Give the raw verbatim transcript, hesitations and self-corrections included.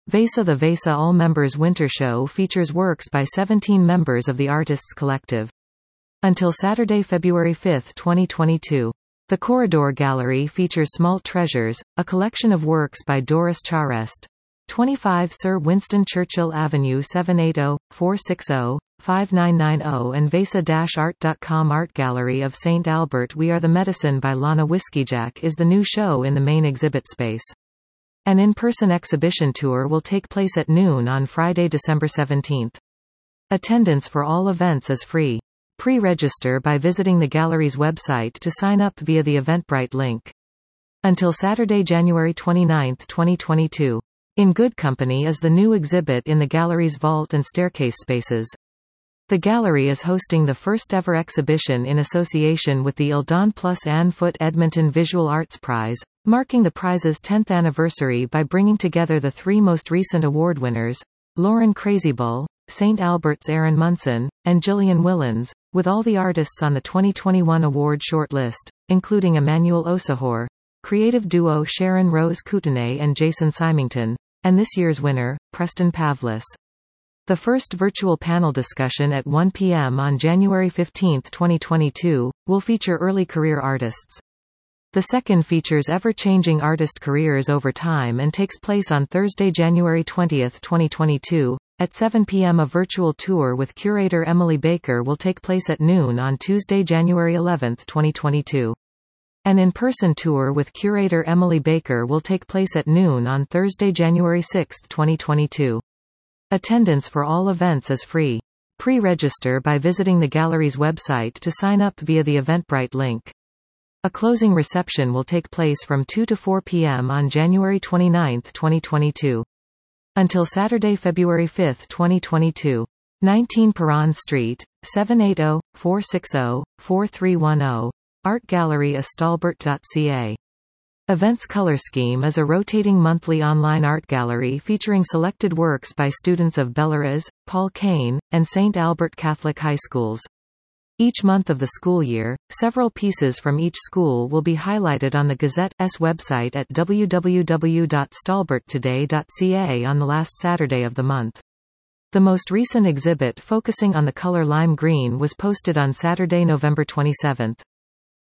VESA. The VESA All-Members Winter Show features works by seventeen members of the Artists Collective. Until Saturday, February fifth, twenty twenty-two. The Corridor Gallery features Smalt Treasures, a collection of works by Doris Charest. twenty-five Sir Winston Churchill Avenue seven eight zero, four six zero, five nine nine zero and vesa dash art dot com. Art Gallery of Saint Albert. We Are the Medicine by Lana Whiskeyjack is the new show in the main exhibit space. An in-person exhibition tour will take place at noon on Friday, December seventeenth. Attendance for all events is free. Pre-register by visiting the gallery's website to sign up via the Eventbrite link. Until Saturday, January twenty-ninth, twenty twenty-two. In Good Company is the new exhibit in the gallery's vault and staircase spaces. The gallery is hosting the first-ever exhibition in association with the Ildon Plus Anne Foot Edmonton Visual Arts Prize, marking the prize's tenth anniversary by bringing together the three most recent award winners, Lauren Crazybull, Saint Albert's Aaron Munson, and Gillian Willans, with all the artists on the twenty twenty-one award shortlist, including Emmanuel Osahor, creative duo Sharon Rose Kootenay and Jason Symington, and this year's winner, Preston Pavlis. The first virtual panel discussion at one p m on January fifteenth, twenty twenty-two, will feature early career artists. The second features ever-changing artist careers over time and takes place on Thursday, January twentieth, twenty twenty-two. At seven p m A virtual tour with curator Emily Baker will take place at noon on Tuesday, January eleventh, twenty twenty-two. An in-person tour with curator Emily Baker will take place at noon on Thursday, January sixth, twenty twenty-two. Attendance for all events is free. Pre-register by visiting the gallery's website to sign up via the Eventbrite link. A closing reception will take place from two to four p m on January twenty-ninth, twenty twenty-two. Until Saturday, February fifth, twenty twenty-two. nineteen Perron Street, seven eight zero, four six zero, four three one zero. Art Gallery Astalbert dot c a. Events Color Scheme is a rotating monthly online art gallery featuring selected works by students of Bellarese, Paul Kane, and Saint Albert Catholic High Schools. Each month of the school year, several pieces from each school will be highlighted on the Gazette's website at w w w dot stalbert today dot c a on the last Saturday of the month. The most recent exhibit focusing on the color lime green was posted on Saturday, November twenty-seventh.